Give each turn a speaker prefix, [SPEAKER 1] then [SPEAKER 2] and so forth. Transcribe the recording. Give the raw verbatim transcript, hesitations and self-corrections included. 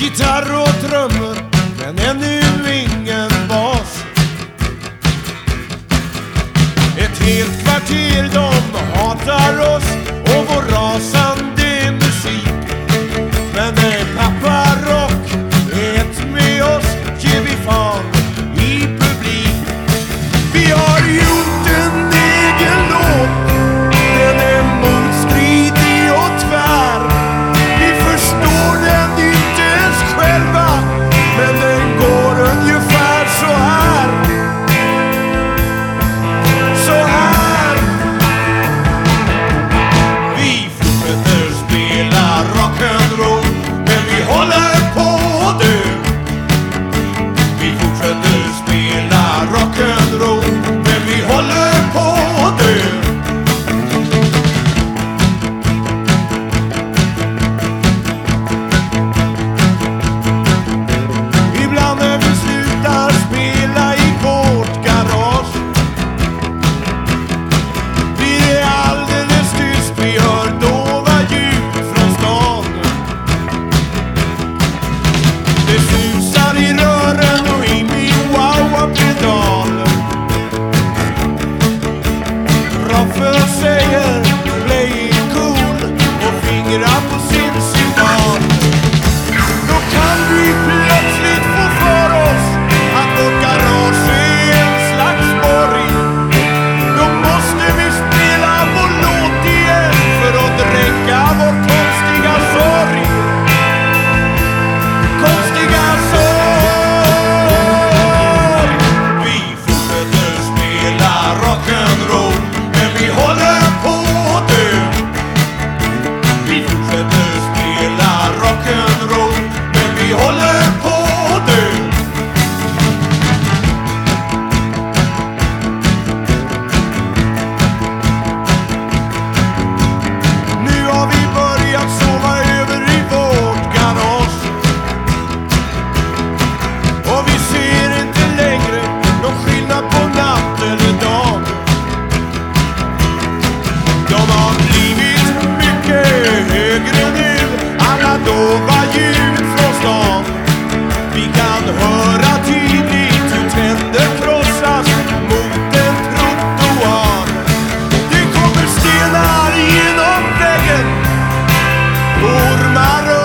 [SPEAKER 1] gitarr och trummor, men ännu ingen bas. Ett helt kvarter, de hatar oss och vår rasande musik. Men nej, pappa rock, ett med oss ger vi fan i publik. Vi har gjort en egen låt, den är motstridig och tvär. Vi förstår den inte ens själva, men den går ungefär så här. Så här. Vi fortsätter spela rock'n'roll, men vi håller på att dö. Vi fortsätter spela rock'n'roll, men vi håller på att dö. Ibland när vi slutar spela i vårt garage blir det alldeles tyst, vi hör dova ljud från stan. Det susar i rören och in i wow-pedal. Roffe säger play it cool och fingrar på sin symbol. Då kan vi plötsligt få för oss att vårt garage är en slags borg. Då måste vi spela vår låt igen för att dränka vår konstiga sorg. Konstiga sorg. Vi fortsätter spela rock'n'roll, men vi håller på att dö. Vi fortsätter spela rock'n'roll, men vi håller på att dö. Nu har vi börjat sova över i vårt garage, och vi ser inte längre någon skillnad på natt eller dag. De har blivit mycket högre nu, alla dova ljud från stan. Vi kan höra tydligt hur tänder krossas mot en trottoar. Det kommer stenar genom väggen, ormar